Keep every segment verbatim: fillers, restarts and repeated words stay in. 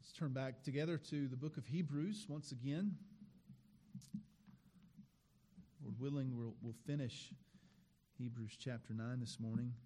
Let's turn back together to the book of Hebrews once again. Lord willing, we'll, we'll finish Hebrews chapter nine this morning.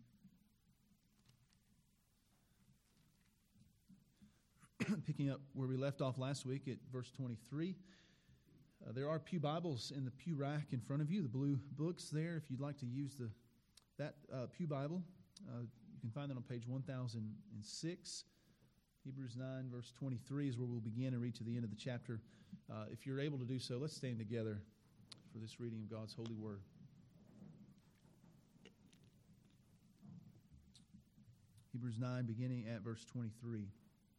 Picking up where we left off last week at verse twenty-three. Uh, there are pew Bibles in the pew rack in front of you, the blue books there. If you'd like to use the that uh, pew Bible, uh, you can find that on page one thousand six. Hebrews nine, verse twenty-three is where we'll begin and read to the end of the chapter. Uh, if you're able to do so, let's stand together for this reading of God's holy word. Hebrews nine, beginning at verse twenty-three.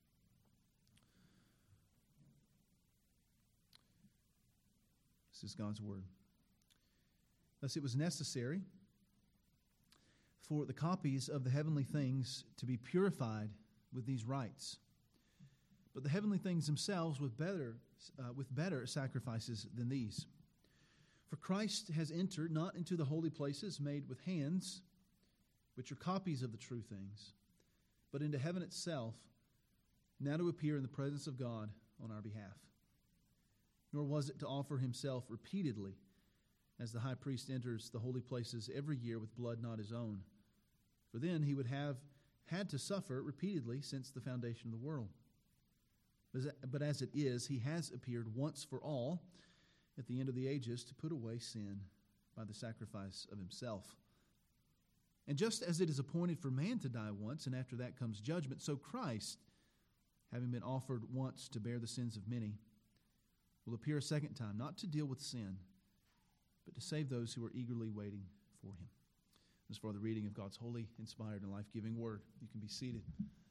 This is God's word. Thus it was necessary for the copies of the heavenly things to be purified with these rites, but the heavenly things themselves with better uh, with better sacrifices than these. For Christ has entered not into the holy places made with hands, which are copies of the true things, but into heaven itself, now to appear in the presence of God on our behalf. Nor was it to offer himself repeatedly, as the high priest enters the holy places every year with blood not his own. For then he would have had to suffer repeatedly since the foundation of the world. But as it is, he has appeared once for all at the end of the ages to put away sin by the sacrifice of himself. And just as it is appointed for man to die once, and after that comes judgment, so Christ, having been offered once to bear the sins of many, will appear a second time, not to deal with sin, but to save those who are eagerly waiting for him. This is for the reading of God's holy, inspired, and life-giving word. You can be seated.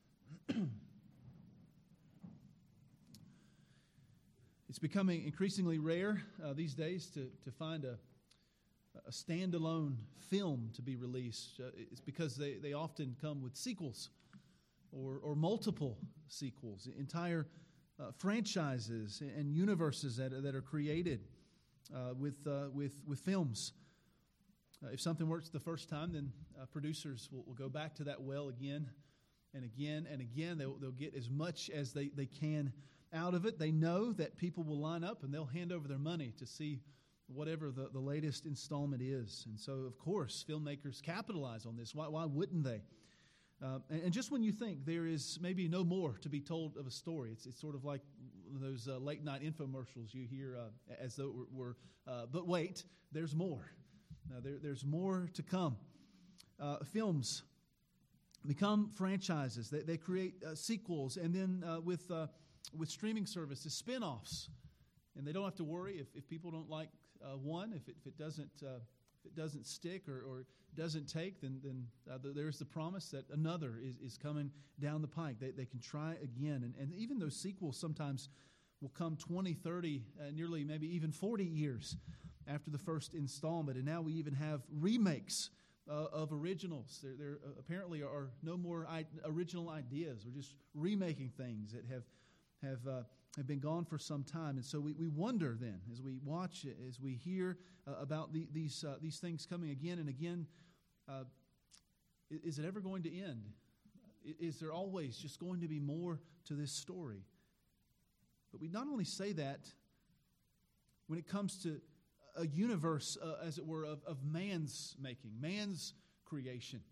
It's becoming increasingly rare uh, these days to, to find a, a standalone film to be released. Uh, it's because they, they often come with sequels or, or multiple sequels, entire uh, franchises and universes that, that are created uh, with, uh, with, with films. Uh, if something works the first time, then uh, producers will, will go back to that well again and again and again. They'll, they'll get as much as they, they can out of it. They know that people will line up and they'll hand over their money to see whatever the, the latest installment is. And so, of course, filmmakers capitalize on this. Why, why wouldn't they? Uh, and, and just when you think there is maybe no more to be told of a story, it's, it's sort of like those uh, late-night infomercials you hear uh, as though it were, were uh, but wait, there's more. Now, there, there's more to come. Uh, films become franchises. They, they create uh, sequels, and then uh, with uh, with streaming services, spin-offs. And they don't have to worry if, if people don't like uh, one, if it, if it doesn't uh, if it doesn't stick or, or doesn't take, then then uh, there's the promise that another is, is coming down the pike. They they can try again, and and even those sequels sometimes will come twenty, thirty, uh, nearly maybe even forty years after the first installment. And now we even have remakes uh, of originals. There, there uh, apparently are no more I- original ideas. We're just remaking things that have have uh, have been gone for some time. And so we, we wonder then, as we watch, as we hear uh, about the, these uh, these things coming again and again, uh, is it ever going to end? Is there always just going to be more to this story? But we not only say that when it comes to a universe, uh, as it were, of, of man's making, man's creation,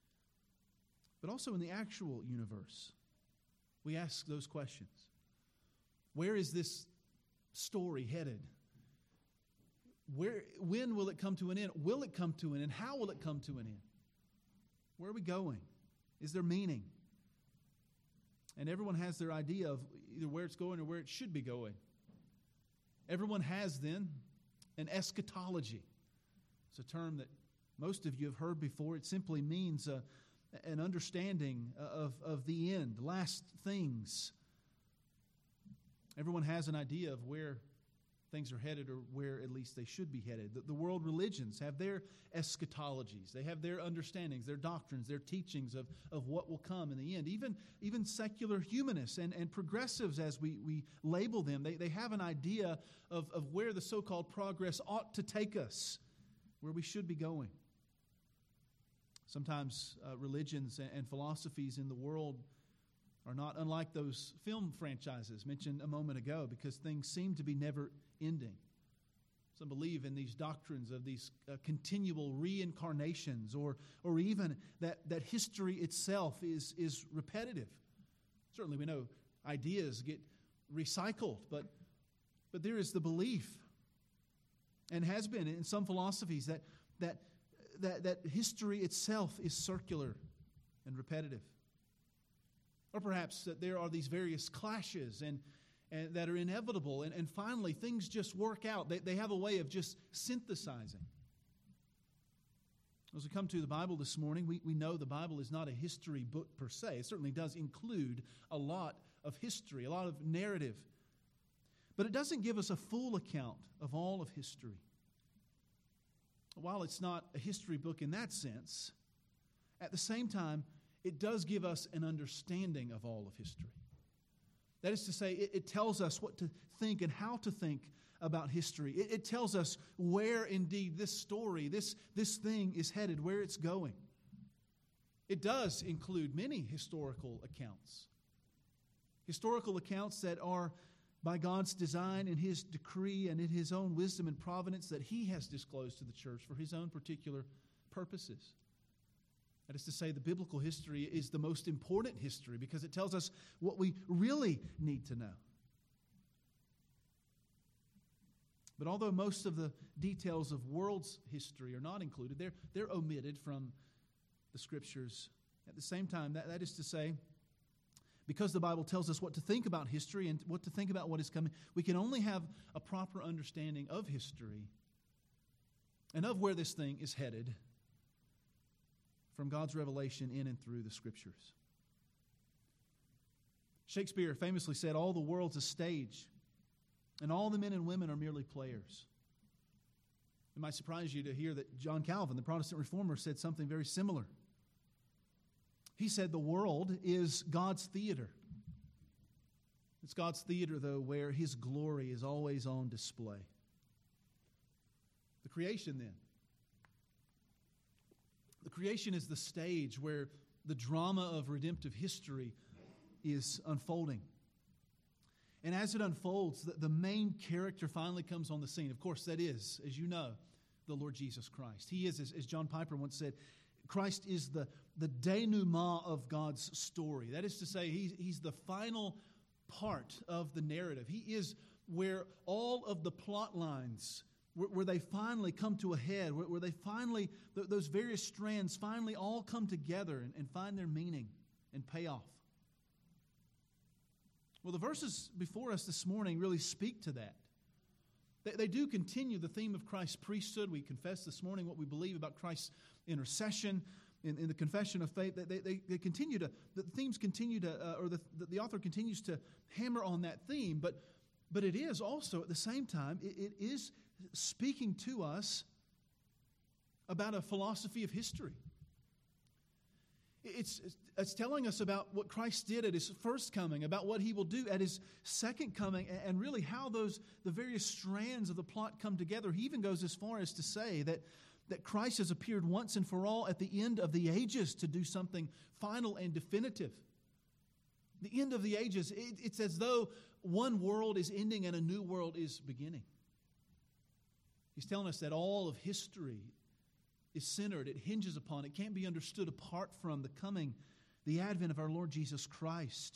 but also in the actual universe. We ask those questions. Where is this story headed? Where, when will it come to an end? Will it come to an end? How will it come to an end? Where are we going? Is there meaning? And everyone has their idea of either where it's going or where it should be going. Everyone has then an eschatology. It's a term that most of you have heard before. It simply means uh, an understanding of, of the end, last things. Everyone has an idea of where things are headed, or where at least they should be headed. The, the world religions have their eschatologies. They have their understandings, their doctrines, their teachings of, of what will come in the end. Even, even secular humanists and, and progressives, as we, we label them, they, they have an idea of, of where the so-called progress ought to take us, where we should be going. Sometimes uh, religions and philosophies in the world are not unlike those film franchises mentioned a moment ago, because things seem to be never ending. Some believe in these doctrines of these uh, continual reincarnations, or or even that, that history itself is, is repetitive. Certainly we know ideas get recycled, but, but there is the belief, and has been in some philosophies, that, that, that, that history itself is circular and repetitive. Or perhaps that there are these various clashes and, and that are inevitable, and, and finally things just work out. They, they have a way of just synthesizing. As we come to the Bible this morning, we, we know the Bible is not a history book per se. It certainly does include a lot of history, a lot of narrative. But it doesn't give us a full account of all of history. While it's not a history book in that sense, at the same time, it does give us an understanding of all of history. That is to say, it, it tells us what to think and how to think about history. It, it tells us where indeed this story, this, this thing is headed, where it's going. It does include many historical accounts. Historical accounts that are by God's design and His decree and in His own wisdom and providence that He has disclosed to the church for His own particular purposes. That is to say, the biblical history is the most important history because it tells us what we really need to know. But although most of the details of world's history are not included, they're, they're omitted from the Scriptures. At the same time, that, that is to say, because the Bible tells us what to think about history and what to think about what is coming, we can only have a proper understanding of history and of where this thing is headed from God's revelation in and through the Scriptures. Shakespeare famously said, "All the world's a stage, and all the men and women are merely players." It might surprise you to hear that John Calvin, the Protestant reformer, said something very similar. He said the world is God's theater. It's God's theater, though, where His glory is always on display. The creation, then. The creation is the stage where the drama of redemptive history is unfolding. And as it unfolds, the, the main character finally comes on the scene. Of course, that is, as you know, the Lord Jesus Christ. He is, as, as John Piper once said, Christ is the, the denouement of God's story. That is to say, he's, he's the final part of the narrative. He is where all of the plot lines, where, where they finally come to a head, where, where they finally, th- those various strands finally all come together and, and find their meaning and payoff. Well, the verses before us this morning really speak to that. They, they do continue the theme of Christ's priesthood. We confessed this morning what we believe about Christ's intercession in, in the confession of faith. They, they, they continue to, the themes continue to, uh, or the, the, the author continues to hammer on that theme, but, but it is also at the same time, it, it is speaking to us about a philosophy of history. It's, it's telling us about what Christ did at His first coming, about what He will do at His second coming, and really how those the various strands of the plot come together. He even goes as far as to say that, that Christ has appeared once and for all at the end of the ages to do something final and definitive. The end of the ages, it, it's as though one world is ending and a new world is beginning. He's telling us that all of history is centered, it hinges upon, it can't be understood apart from the coming, the advent of our Lord Jesus Christ.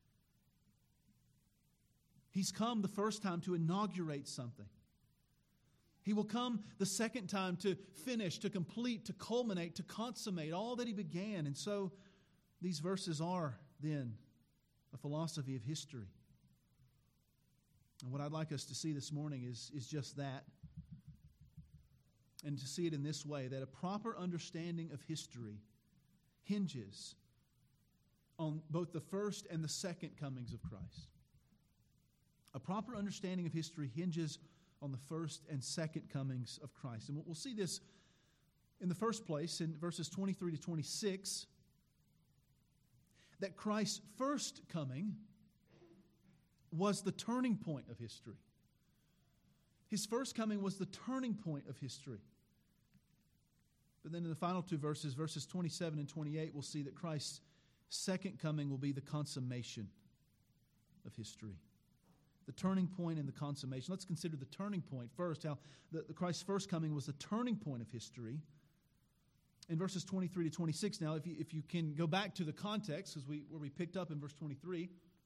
He's come the first time to inaugurate something. He will come the second time to finish, to complete, to culminate, to consummate all that He began. And so these verses are then a philosophy of history. And what I'd like us to see this morning is, is just that. And to see it in this way, that a proper understanding of history hinges on both the first and the second comings of Christ. A proper understanding of history hinges on the first and second comings of Christ. And we'll see this in the first place in verses twenty-three to twenty-six, that Christ's first coming was the turning point of history. His first coming was the turning point of history. But then in the final two verses, verses twenty-seven and twenty-eight, we'll see that Christ's second coming will be the consummation of history. The turning point and the consummation. Let's consider the turning point first, how the, the Christ's first coming was the turning point of history. In verses twenty-three to twenty-six now, if you, if you can go back to the context, because we, where we picked up in verse twenty-three,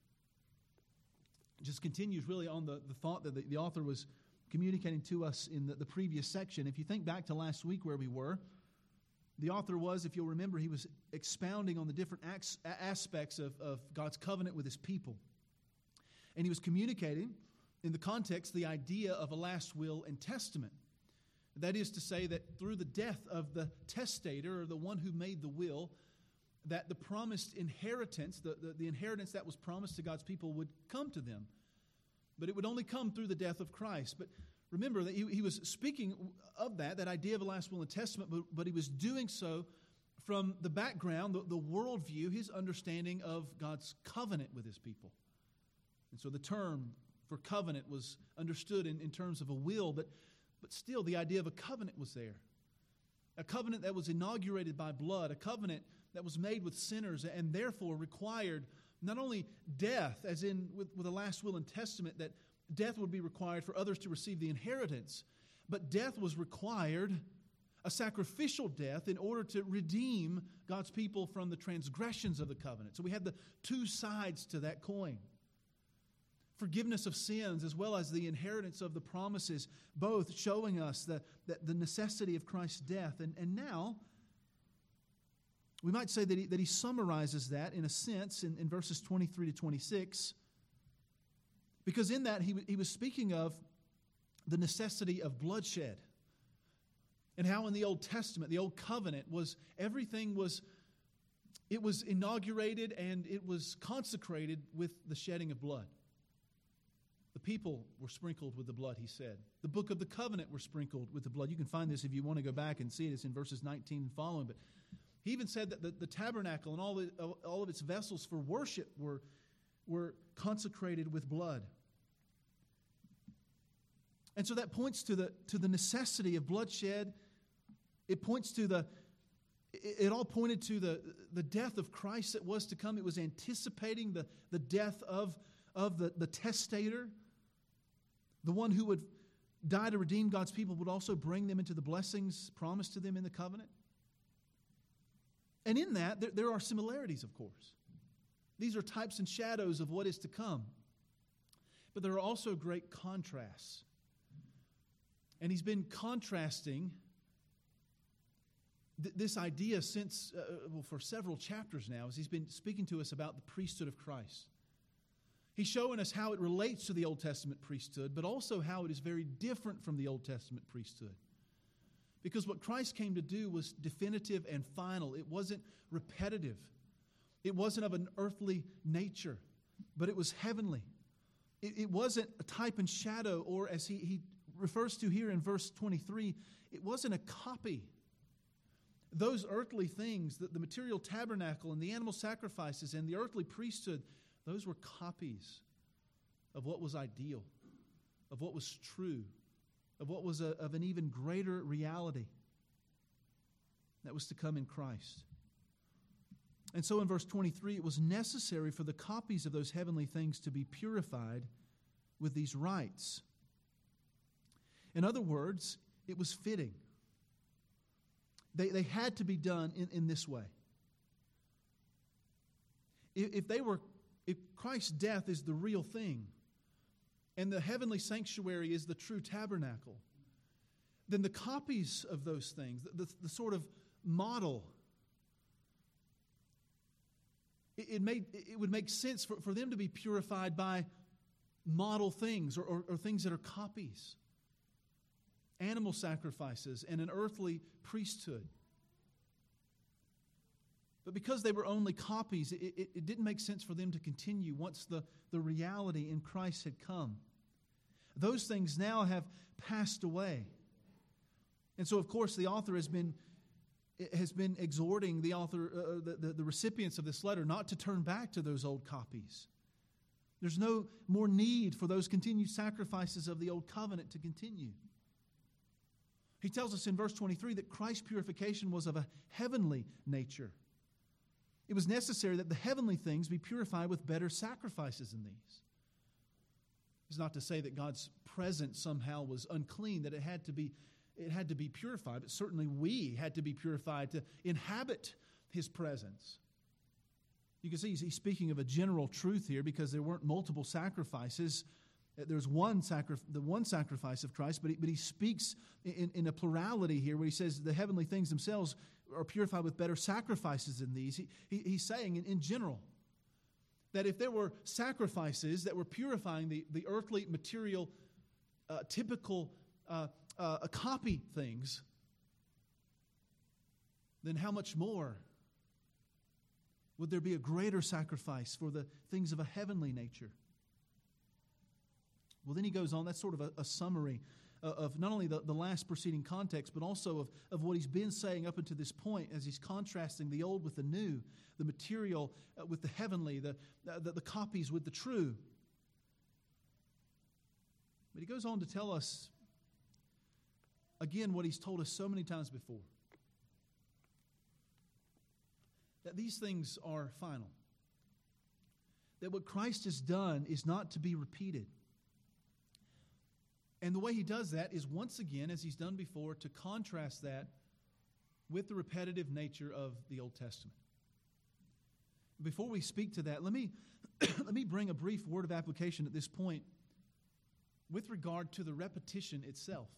it just continues really on the, the thought that the, the author was communicating to us in the, the previous section. If you think back to last week where we were, the author was, if you'll remember, he was expounding on the different acts, aspects of, of God's covenant with his people. And he was communicating, in the context, the idea of a last will and testament. That is to say that through the death of the testator, or the one who made the will, that the promised inheritance, the, the, the inheritance that was promised to God's people would come to them. But it would only come through the death of Christ. But remember that he, he was speaking of that, that idea of a last will and testament, but, but he was doing so from the background, the, the worldview, his understanding of God's covenant with his people. And so the term for covenant was understood in, in terms of a will, but, but still the idea of a covenant was there. A covenant that was inaugurated by blood, a covenant that was made with sinners and therefore required not only death, as in with, with a last will and testament, that death would be required for others to receive the inheritance, but death was required, a sacrificial death, in order to redeem God's people from the transgressions of the covenant. So we had the two sides to that coin. Forgiveness of sins as well as the inheritance of the promises, both showing us the, the, the necessity of Christ's death. And, and now, we might say that he, that he summarizes that in a sense in, in verses twenty-three to twenty-six, because in that he, he was speaking of the necessity of bloodshed, and how in the Old Testament, the Old Covenant, was everything was, it was inaugurated and it was consecrated with the shedding of blood. The people were sprinkled with the blood, he said. The book of the covenant were sprinkled with the blood. You can find this if you want to go back and see it. It's in verses nineteen and following. But he even said that the, the tabernacle and all, the, all of its vessels for worship were, were consecrated with blood. And so that points to the, to the necessity of bloodshed. It points to the, it, it all pointed to the, the death of Christ that was to come. It was anticipating the, the death of, of the, the testator. The one who would die to redeem God's people would also bring them into the blessings promised to them in the covenant. And in that, there, there are similarities, of course. These are types and shadows of what is to come. But there are also great contrasts. And he's been contrasting th- this idea since, uh, well, for several chapters now, as he's been speaking to us about the priesthood of Christ. He's showing us how it relates to the Old Testament priesthood, but also how it is very different from the Old Testament priesthood. Because what Christ came to do was definitive and final. It wasn't repetitive. It wasn't of an earthly nature, but it was heavenly. It, it wasn't a type and shadow, or as he, he refers to here in verse twenty-three, it wasn't a copy. Those earthly things, the, the material tabernacle and the animal sacrifices and the earthly priesthood, those were copies of what was ideal, of what was true, of what was a, of an even greater reality that was to come in Christ. And so in verse twenty-three, it was necessary for the copies of those heavenly things to be purified with these rites. In other words, it was fitting. They, they had to be done in, in this way. If, if they were If Christ's death is the real thing, and the heavenly sanctuary is the true tabernacle, then the copies of those things, the, the, the sort of model, it, it, made, it would make sense for, for them to be purified by model things or, or, or things that are copies. Animal sacrifices and an earthly priesthood. But because they were only copies, it, it, it didn't make sense for them to continue once the, the reality in Christ had come. Those things now have passed away. And so, of course, the author has been, has been exhorting the author, uh, the, the, the recipients of this letter not to turn back to those old copies. There's no more need for those continued sacrifices of the old covenant to continue. He tells us in verse twenty-three that Christ's purification was of a heavenly nature. It was necessary that the heavenly things be purified with better sacrifices than these. It's not to say that God's presence somehow was unclean, that it had to be, it had to be purified, but certainly we had to be purified to inhabit His presence. You can see he's speaking of a general truth here because there weren't multiple sacrifices. There's one sacri- the one sacrifice of Christ, but he, but he speaks in, in a plurality here where he says the heavenly things themselves are purified with better sacrifices than these. He, he, he's saying in, in general that if there were sacrifices that were purifying the, the earthly, material, uh, typical uh, uh, copy things, then how much more would there be a greater sacrifice for the things of a heavenly nature? Well, then he goes on. That's sort of a, a summary of, of not only the, the last preceding context, but also of, of what he's been saying up until this point as he's contrasting the old with the new, the material uh, with the heavenly, the, the, the copies with the true. But he goes on to tell us, again, what he's told us so many times before. That these things are final. That what Christ has done is not to be repeated. And the way he does that is once again, as he's done before, to contrast that with the repetitive nature of the Old Testament. Before we speak to that, let me, let me bring a brief word of application at this point with regard to the repetition itself.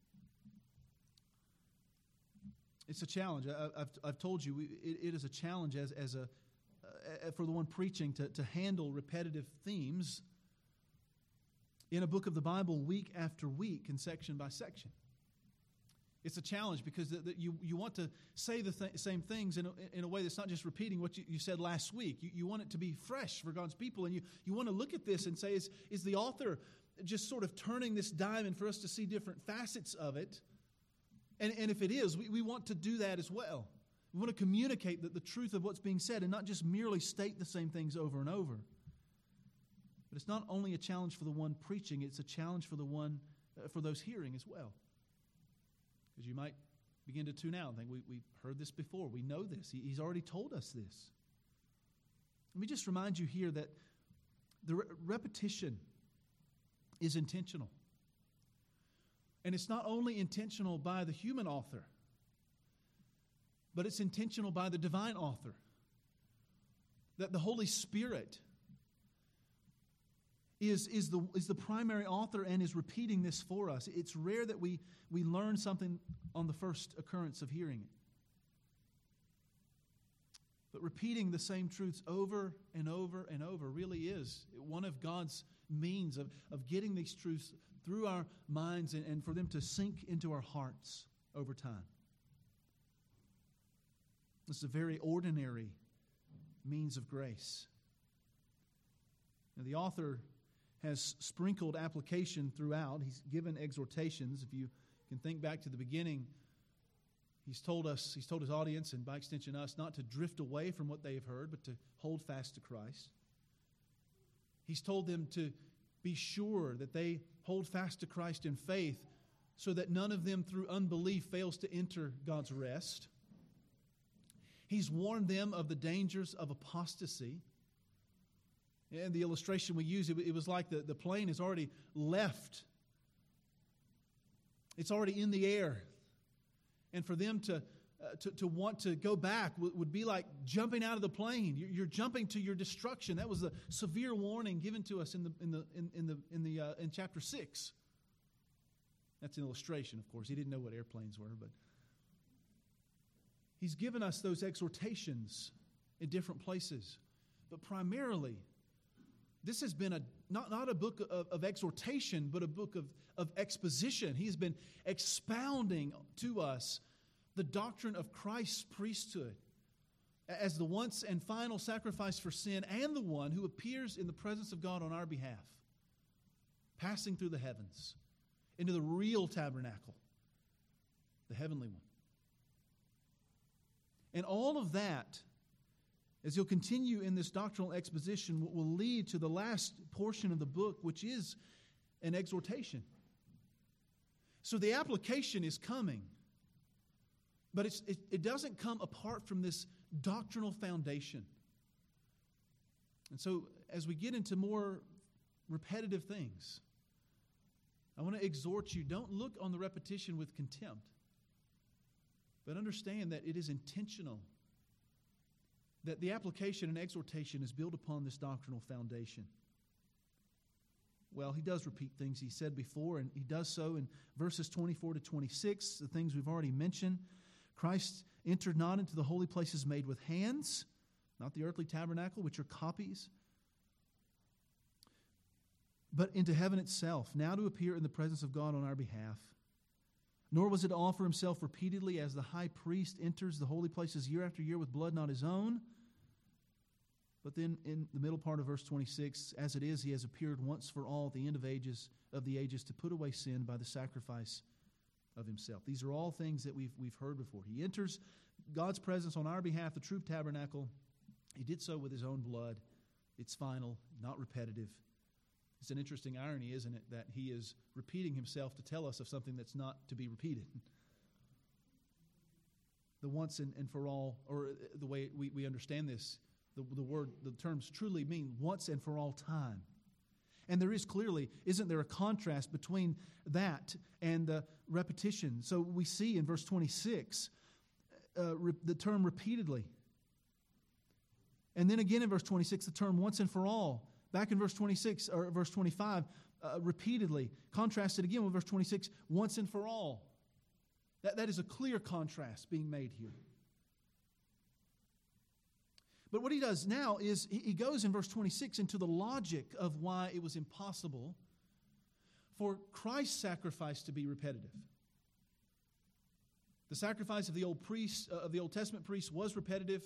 It's a challenge. I, I've, I've told you, it, it is a challenge as, as a, uh, for the one preaching to, to handle repetitive themes in a book of the Bible week after week and section by section. It's a challenge because the, the, you, you want to say the th- same things in a, in a way that's not just repeating what you, you said last week. You, you want it to be fresh for God's people, and you, you want to look at this and say, is, is the author just sort of turning this diamond for us to see different facets of it? And, and if it is, we, we want to do that as well. We want to communicate the, the truth of what's being said and not just merely state the same things over and over. But it's not only a challenge for the one preaching, it's a challenge for the one, uh, for those hearing as well. Because you might begin to tune out and think, we, we've heard this before. We know this. He, he's already told us this. Let me just remind you here that the re- repetition is intentional. And it's not only intentional by the human author, but it's intentional by the divine author. That the Holy Spirit is, is, the, is the primary author and is repeating this for us. It's rare that we, we learn something on the first occurrence of hearing it. But repeating the same truths over and over and over really is one of God's means of, of getting these truths through our minds and, and for them to sink into our hearts over time. This is a very ordinary means of grace. Now, the author has sprinkled application throughout. He's given exhortations. If you can think back to the beginning, he's told us, he's told his audience, and by extension us, not to drift away from what they have heard, but to hold fast to Christ. He's told them to be sure that they hold fast to Christ in faith so that none of them through unbelief fails to enter God's rest. He's warned them of the dangers of apostasy. And the illustration we use, it was like the, the plane has already left. It's already in the air. And for them to, uh, to, to want to go back would, would be like jumping out of the plane. You're, you're jumping to your destruction. That was the severe warning given to us in the in the in, in the in the uh, in chapter six. That's an illustration, of course. He didn't know what airplanes were, but he's given us those exhortations in different places. But primarily, this has been a not, not a book of, of exhortation, but a book of, of exposition. He's been expounding to us the doctrine of Christ's priesthood as the once and final sacrifice for sin and the one who appears in the presence of God on our behalf, passing through the heavens into the real tabernacle, the heavenly one. And all of that, as he'll continue in this doctrinal exposition, will lead to the last portion of the book, which is an exhortation. So the application is coming, but it's, it, it doesn't come apart from this doctrinal foundation. And so as we get into more repetitive things, I want to exhort you, don't look on the repetition with contempt, but understand that it is intentional, that the application and exhortation is built upon this doctrinal foundation. Well, he does repeat things he said before, and he does so in verses twenty-four to twenty-six, the things we've already mentioned. Christ entered not into the holy places made with hands, not the earthly tabernacle, which are copies, but into heaven itself, now to appear in the presence of God on our behalf. Nor was it to offer himself repeatedly as the high priest enters the holy places year after year with blood not his own. But then in the middle part of verse twenty-six, as it is, he has appeared once for all at the end of ages of the ages to put away sin by the sacrifice of himself. These are all things that we've, we've heard before. He enters God's presence on our behalf, the true tabernacle. He did so with his own blood. It's final, not repetitive. It's an interesting irony, isn't it, that he is repeating himself to tell us of something that's not to be repeated. The once and, and for all, or the way we, we understand this, the, the word, the terms truly mean once and for all time. And there is clearly, isn't there a contrast between that and the repetition? So we see in verse twenty-six, uh, re- the term repeatedly. And then again in verse twenty-six, the term once and for all. Back in verse twenty-six, or verse twenty-five, uh, repeatedly. Contrasted again with verse twenty-six, once and for all. That, that is a clear contrast being made here. But what he does now is he, he goes in verse twenty-six into the logic of why it was impossible for Christ's sacrifice to be repetitive. The sacrifice of the old priest, uh, of the Old Testament priests was repetitive,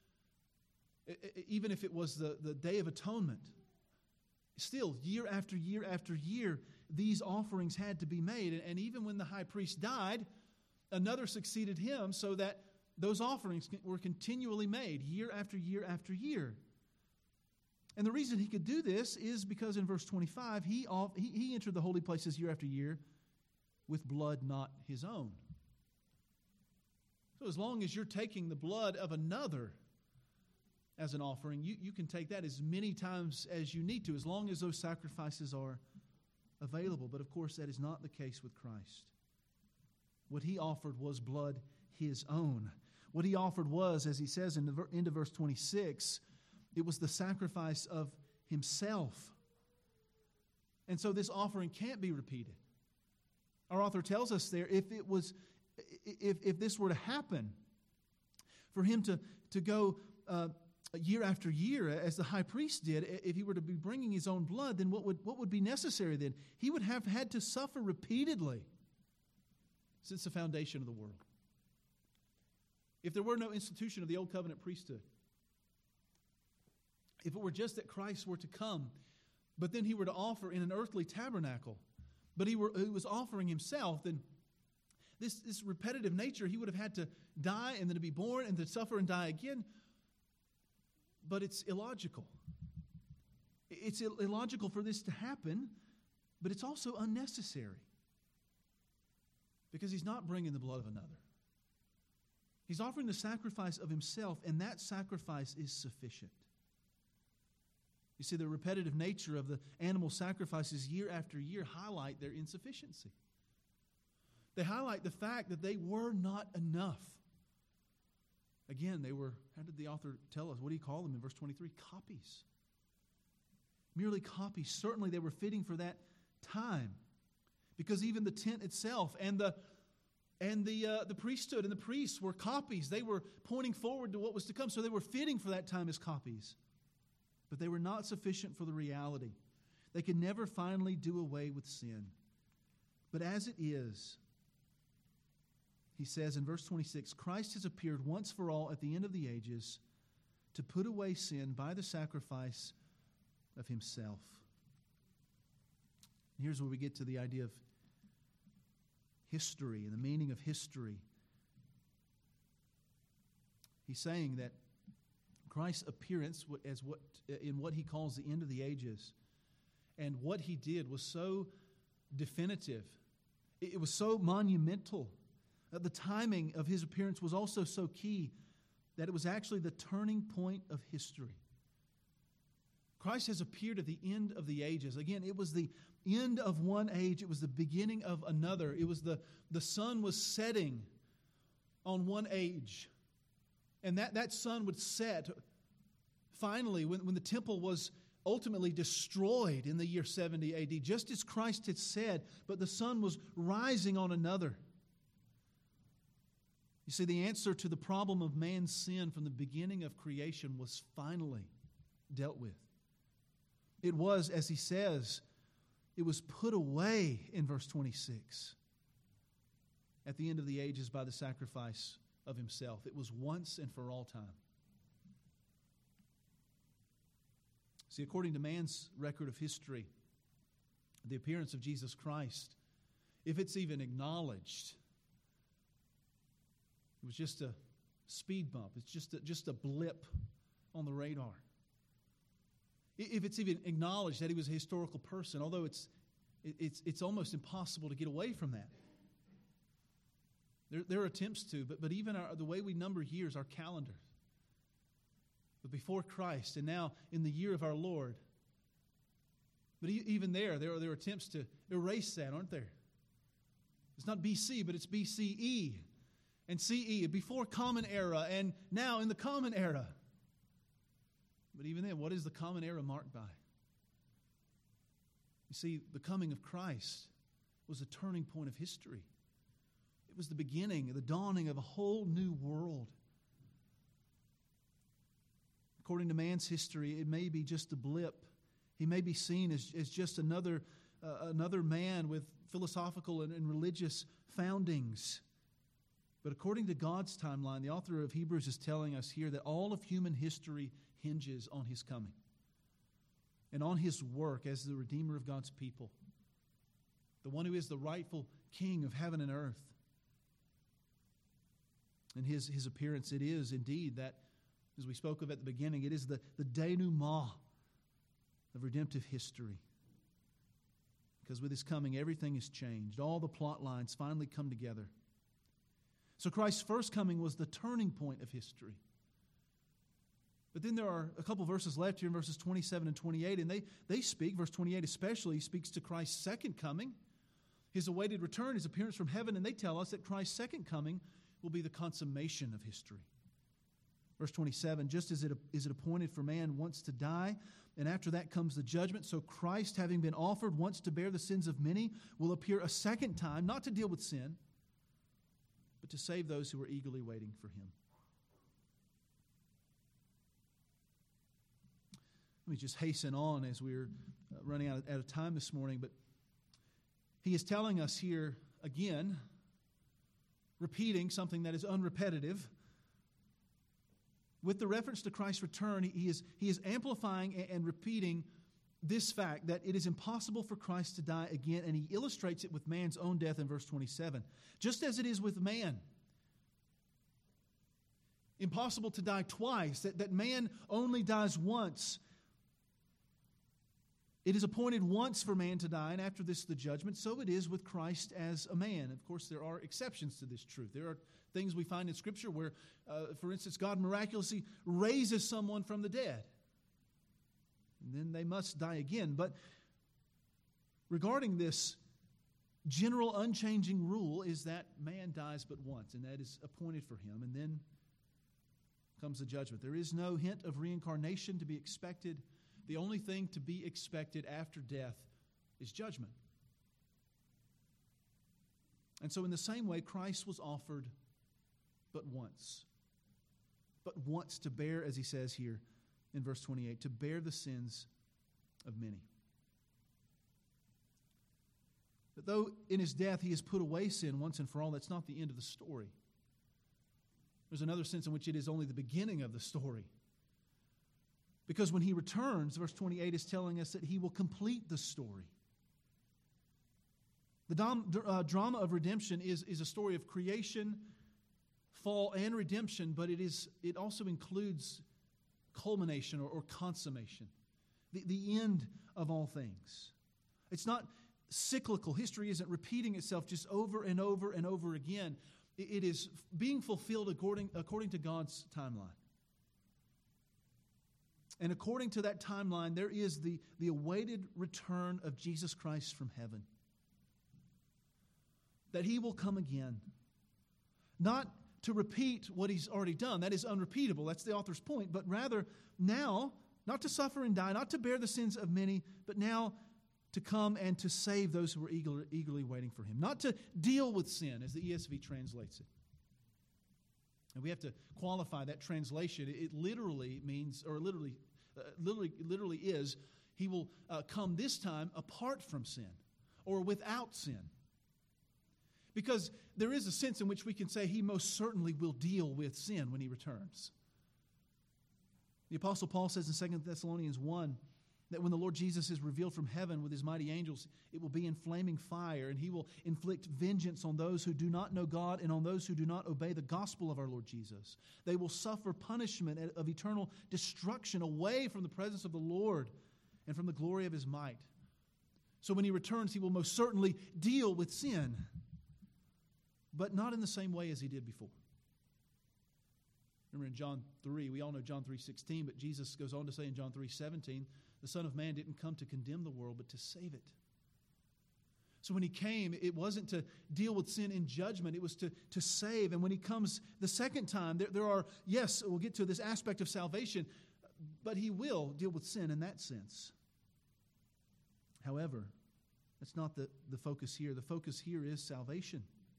even if it was the, the Day of Atonement. Still, year after year after year, these offerings had to be made. And even when the high priest died, another succeeded him so that those offerings were continually made year after year after year. And the reason he could do this is because in verse twenty-five, he, he, he entered the holy places year after year with blood not his own. So as long as you're taking the blood of another as an offering, you, you can take that as many times as you need to, as long as those sacrifices are available. But of course, that is not the case with Christ. What he offered was blood his own. What he offered was, as he says in the end of verse twenty-six, it was the sacrifice of himself. And so this offering can't be repeated. Our author tells us there, if it was, if, if this were to happen, for him to, to go uh, year after year, as the high priest did, if he were to be bringing his own blood, then what would, what would be necessary then? He would have had to suffer repeatedly since the foundation of the world. If there were no institution of the Old Covenant priesthood, if it were just that Christ were to come, but then he were to offer in an earthly tabernacle, but he, were, he was offering himself, then this, this repetitive nature, he would have had to die and then to be born and to suffer and die again. But it's illogical. It's illogical for this to happen, but it's also unnecessary. Because he's not bringing the blood of another. He's offering the sacrifice of himself, and that sacrifice is sufficient. You see, the repetitive nature of the animal sacrifices year after year highlight their insufficiency. They highlight the fact that they were not enough. Again, they were, how did the author tell us? What do you call them in verse twenty-three? Copies. Merely copies. Certainly they were fitting for that time. Because even the tent itself and the and the uh, the priesthood and the priests were copies. They were pointing forward to what was to come. So they were fitting for that time as copies. But they were not sufficient for the reality. They could never finally do away with sin. But as it is, he says in verse twenty-six, Christ has appeared once for all at the end of the ages to put away sin by the sacrifice of himself. And here's where we get to the idea of history and the meaning of history. He's saying that Christ's appearance as what in what he calls the end of the ages and what he did was so definitive. It was so monumental. The timing of his appearance was also so key that it was actually the turning point of history. Christ has appeared at the end of the ages. Again, it was the end of one age. It was the beginning of another. It was the, the sun was setting on one age. And that, that sun would set finally when, when the temple was ultimately destroyed in the year seventy A D, just as Christ had said, but the sun was rising on another. You see, the answer to the problem of man's sin from the beginning of creation was finally dealt with. It was, as he says, it was put away in verse twenty-six at the end of the ages by the sacrifice of himself. It was once and for all time. See, according to man's record of history, the appearance of Jesus Christ, if it's even acknowledged, it was just a speed bump. It's just a, just a blip on the radar. If it's even acknowledged that he was a historical person, although it's it's it's almost impossible to get away from that. There, there are attempts to, but, but even our, the way we number years, our calendar, but before Christ and now in the year of our Lord. But even there, there are, there are attempts to erase that, aren't there? It's not B C, but it's B C E. And C E, before Common Era, and now in the Common Era. But even then, what is the Common Era marked by? You see, the coming of Christ was a turning point of history. It was the beginning, the dawning of a whole new world. According to man's history, it may be just a blip. He may be seen as, as just another, uh, another man with philosophical and, and religious foundings. But according to God's timeline, the author of Hebrews is telling us here that all of human history hinges on his coming and on his work as the Redeemer of God's people, the one who is the rightful King of heaven and earth. And his, his appearance, it is indeed that, as we spoke of at the beginning, it is the, the denouement of redemptive history. Because with his coming, everything is changed. All the plot lines finally come together. So Christ's first coming was the turning point of history. But then there are a couple verses left here in verses twenty-seven and twenty-eight, and they, they speak, verse twenty-eight especially, speaks to Christ's second coming, his awaited return, his appearance from heaven, and they tell us that Christ's second coming will be the consummation of history. Verse twenty-seven, just as it is it appointed for man once to die, and after that comes the judgment, so Christ, having been offered once to bear the sins of many, will appear a second time, not to deal with sin, but to save those who are eagerly waiting for him. Let me just hasten on as we're uh, running out of, out of time this morning, but he is telling us here again, repeating something that is unrepetitive. With the reference to Christ's return, he is, he is amplifying and, and repeating this fact that it is impossible for Christ to die again, and he illustrates it with man's own death in verse twenty-seven. Just as it is with man, impossible to die twice, that, that man only dies once. It is appointed once for man to die, and after this the judgment. So it is with Christ as a man. Of course, there are exceptions to this truth. There are things we find in Scripture where, uh, for instance, God miraculously raises someone from the dead. And then they must die again. But regarding this general unchanging rule is that man dies but once, and that is appointed for him. And then comes the judgment. There is no hint of reincarnation to be expected. The only thing to be expected after death is judgment. And so in the same way, Christ was offered but once. But once to bear, as he says here in verse twenty-eight, to bear the sins of many. But though in his death he has put away sin once and for all, that's not the end of the story. There's another sense in which it is only the beginning of the story. Because when he returns, verse twenty-eight is telling us that he will complete the story. The dom, uh, drama of redemption is, is a story of creation, fall, and redemption, but it is it also includes culmination or, or consummation, the, the end of all things. It's not cyclical. History isn't repeating itself just over and over and over again. It is being fulfilled according, according to God's timeline. And according to that timeline, there is the, the awaited return of Jesus Christ from heaven. That He will come again. Not to repeat what He's already done. That is unrepeatable. That's the author's point. But rather, now, not to suffer and die, not to bear the sins of many, but now to come and to save those who are eagerly, eagerly waiting for Him. Not to deal with sin, as the E S V translates it. And we have to qualify that translation. It literally means, or literally, uh, literally, literally is, He will uh, come this time apart from sin, or without sin. Because there is a sense in which we can say He most certainly will deal with sin when He returns. The Apostle Paul says in Second Thessalonians one that when the Lord Jesus is revealed from heaven with His mighty angels, it will be in flaming fire, and He will inflict vengeance on those who do not know God and on those who do not obey the gospel of our Lord Jesus. They will suffer punishment of eternal destruction away from the presence of the Lord and from the glory of His might. So when He returns, He will most certainly deal with sin, but not in the same way as He did before. Remember in John three, we all know John three sixteen, but Jesus goes on to say in John three seventeen, the Son of Man didn't come to condemn the world, but to save it. So when He came, it wasn't to deal with sin in judgment, it was to, to save. And when He comes the second time, there, there are, yes, we'll get to this aspect of salvation, but He will deal with sin in that sense. However, that's not the, the focus here. The focus here is salvation.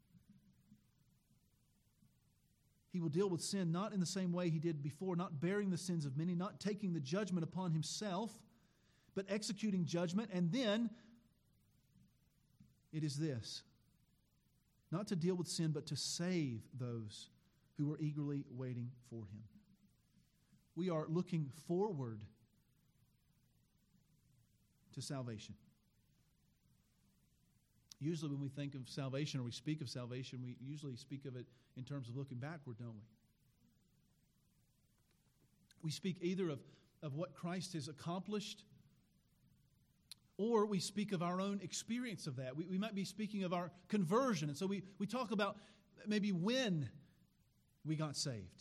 He will deal with sin not in the same way He did before, not bearing the sins of many, not taking the judgment upon Himself, but executing judgment. And then it is this, not to deal with sin, but to save those who are eagerly waiting for Him. We are looking forward to salvation. Usually when we think of salvation or we speak of salvation, we usually speak of it in terms of looking backward, don't we? We speak either of, of what Christ has accomplished, or we speak of our own experience of that. We, we might be speaking of our conversion, and so we, we talk about maybe when we got saved.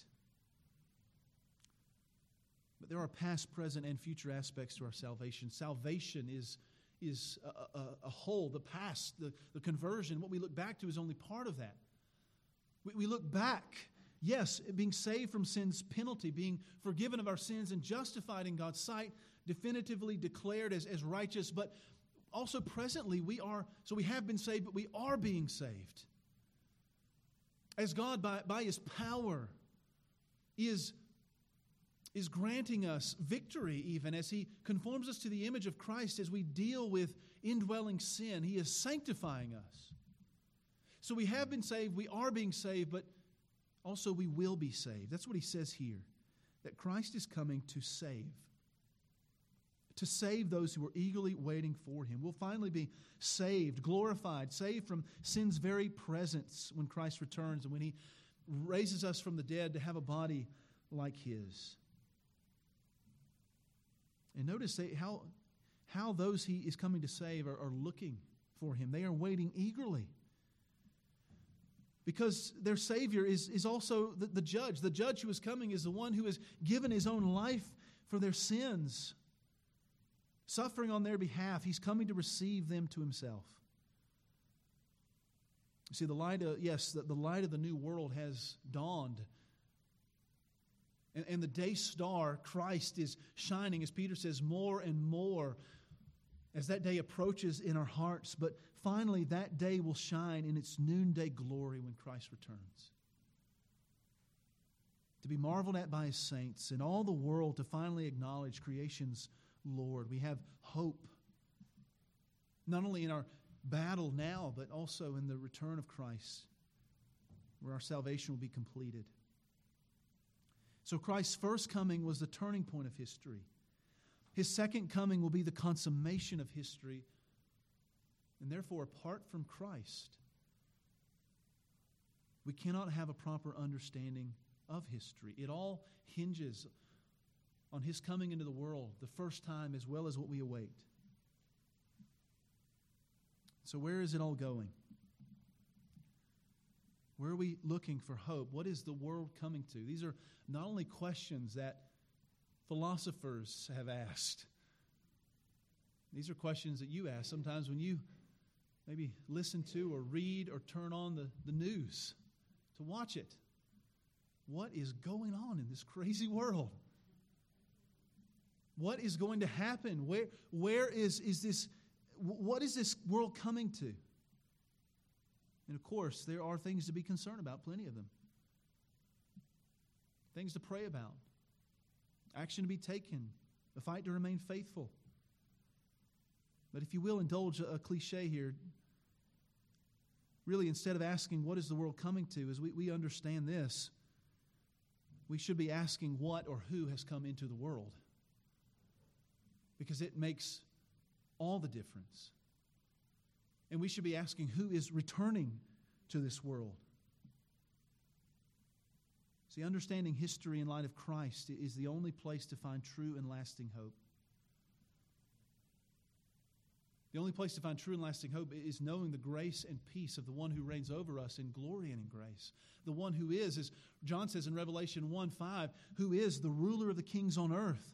But there are past, present, and future aspects to our salvation. Salvation is is a, a, a whole, the past, the, the conversion. What we look back to is only part of that. We, we look back, yes, being saved from sin's penalty, being forgiven of our sins and justified in God's sight, definitively declared as, as righteous, but also presently we are, so we have been saved, but we are being saved. As God, by, by His power, is is granting us victory even as He conforms us to the image of Christ as we deal with indwelling sin. He is sanctifying us. So we have been saved, we are being saved, but also we will be saved. That's what He says here, that Christ is coming to save. To save those who are eagerly waiting for Him. We'll finally be saved, glorified, saved from sin's very presence when Christ returns and when He raises us from the dead to have a body like His. And notice they, how, how those He is coming to save are, are looking for Him. They are waiting eagerly. Because their Savior is, is also the, the judge. The judge who is coming is the one who has given His own life for their sins, suffering on their behalf. He's coming to receive them to Himself. You see, the light of, yes, the, the light of the new world has dawned. And, and the day star, Christ, is shining, as Peter says, more and more as that day approaches in our hearts. But finally, that day will shine in its noonday glory when Christ returns. To be marveled at by His saints and all the world to finally acknowledge creation's Lord. We have hope, not only in our battle now, but also in the return of Christ, where our salvation will be completed. So Christ's first coming was the turning point of history. His second coming will be the consummation of history. And therefore, apart from Christ, we cannot have a proper understanding of history. It all hinges on His coming into the world the first time as well as what we await. So where is it all going? Where are we looking for hope? What is the world coming to? These are not only questions that philosophers have asked. These are questions that you ask sometimes when you maybe listen to or read or turn on the, the news to watch it. What is going on in this crazy world? What is going to happen? Where, where is, is this, what is this world coming to? And of course, there are things to be concerned about, plenty of them. Things to pray about. Action to be taken. A fight to remain faithful. But if you will indulge a, a cliche here, really instead of asking what is the world coming to, as we, we understand this, we should be asking what or who has come into the world. Because it makes all the difference. And we should be asking who is returning to this world. See, understanding history in light of Christ is the only place to find true and lasting hope. The only place to find true and lasting hope is knowing the grace and peace of the one who reigns over us in glory and in grace. The one who is, as John says in Revelation one five, who is the ruler of the kings on earth.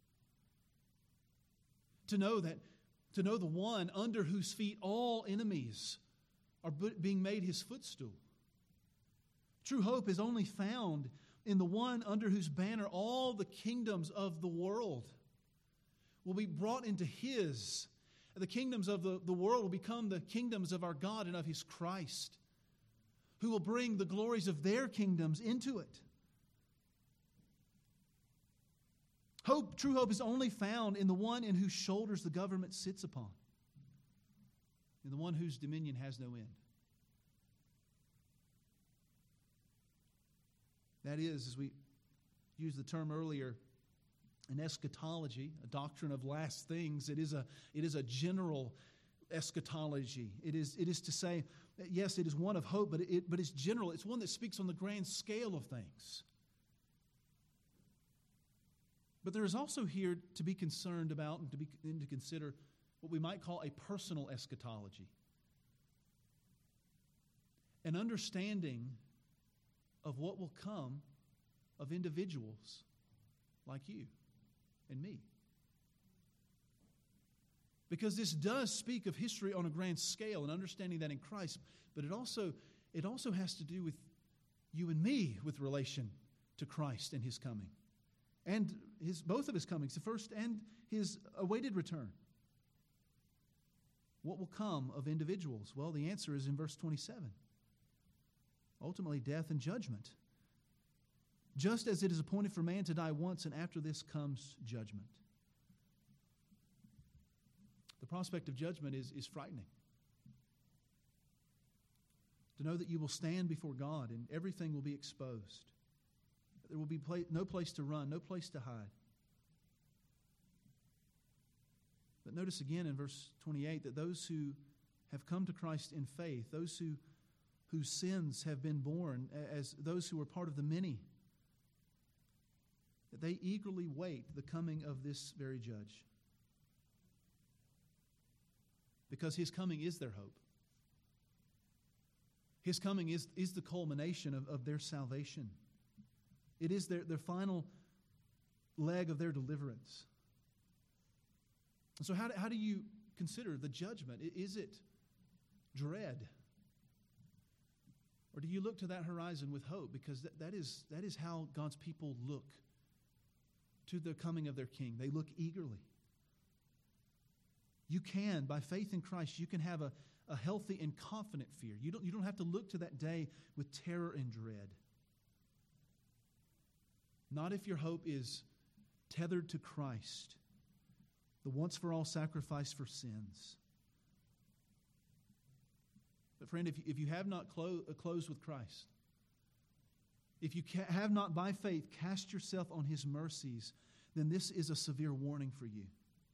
To know that, to know the one under whose feet all enemies are being made his footstool. True hope is only found in the one under whose banner all the kingdoms of the world will be brought into his. The kingdoms of the, the world will become the kingdoms of our God and of his Christ, who will bring the glories of their kingdoms into it. Hope, true hope is only found in the one in whose shoulders the government sits upon, in the one whose dominion has no end. That is, as we used the term earlier, an eschatology, a doctrine of last things. It is a, it is a general eschatology. It is, it is to say, yes, it is one of hope, but it, but it's general. It's one that speaks on the grand scale of things. But there is also here to be concerned about and to be and to consider what we might call a personal eschatology. An understanding of what will come of individuals like you and me. Because this does speak of history on a grand scale and understanding that in Christ, but it also, it also has to do with you and me with relation to Christ and his coming. And his both of his comings, the first and his awaited return. What will come of individuals? Well, the answer is in verse twenty-seven. Ultimately, death and judgment. Just as it is appointed for man to die once, and after this comes judgment. The prospect of judgment is, is frightening. To know that you will stand before God and everything will be exposed. There will be pla- no place to run, no place to hide. But notice again in verse twenty-eight that those who have come to Christ in faith, those who whose sins have been borne as those who are part of the many, that they eagerly wait the coming of this very judge. Because his coming is their hope. His coming is, is the culmination of, of their salvation. It is their, their final leg of their deliverance. And so how do, how do you consider the judgment? Is it dread? Or do you look to that horizon with hope? Because that, that is, that is how God's people look to the coming of their King. They look eagerly. You can, by faith in Christ, you can have a, a healthy and confident fear. You don't, you don't have to look to that day with terror and dread. Not if your hope is tethered to Christ, the once-for-all sacrifice for sins. But friend, if you, if you have not clo- closed with Christ, if you ca- have not by faith cast yourself on his mercies, then this is a severe warning for you.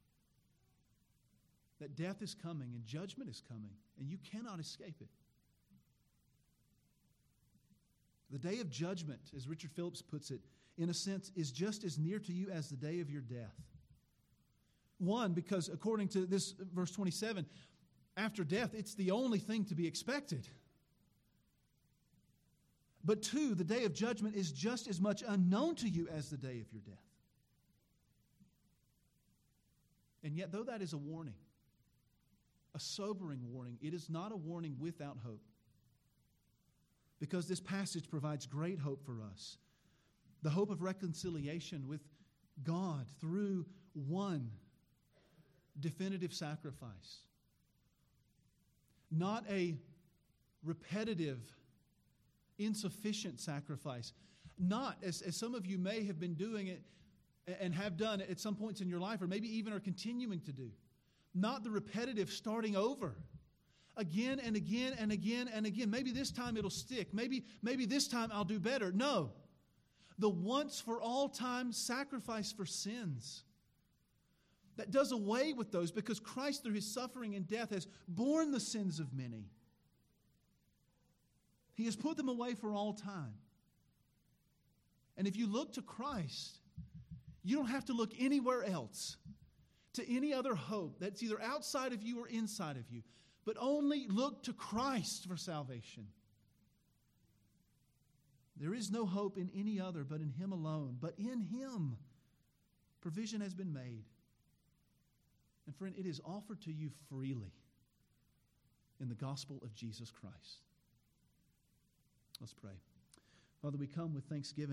That death is coming and judgment is coming, and you cannot escape it. The day of judgment, as Richard Phillips puts it, in a sense, is just as near to you as the day of your death. One, because according to this verse twenty-seven, after death, it's the only thing to be expected. But two, the day of judgment is just as much unknown to you as the day of your death. And yet, though that is a warning, a sobering warning, it is not a warning without hope. Because this passage provides great hope for us. The hope of reconciliation with God through one definitive sacrifice. Not a repetitive, insufficient sacrifice. Not, as, as some of you may have been doing it and have done at some points in your life, or maybe even are continuing to do. Not the repetitive starting over. Again and again and again and again. Maybe this time it'll stick. Maybe, maybe this time I'll do better. No. The once for all time sacrifice for sins. That does away with those because Christ through His suffering and death has borne the sins of many. He has put them away for all time. And if you look to Christ, you don't have to look anywhere else, to any other hope that's either outside of you or inside of you, but only look to Christ for salvation. There is no hope in any other but in Him alone. But in Him, provision has been made. And friend, it is offered to you freely in the gospel of Jesus Christ. Let's pray. Father, we come with thanksgiving.